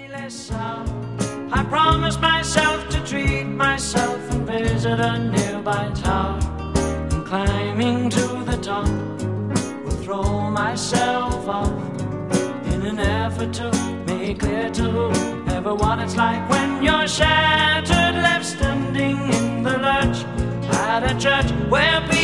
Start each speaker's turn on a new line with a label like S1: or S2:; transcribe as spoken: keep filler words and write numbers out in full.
S1: less sound. I promised myself to treat myself and visit a nearby tower. And climbing to the top, will throw myself off in an effort to make clear to whoever what it's like when you're shattered, left standing in the lurch at a church where people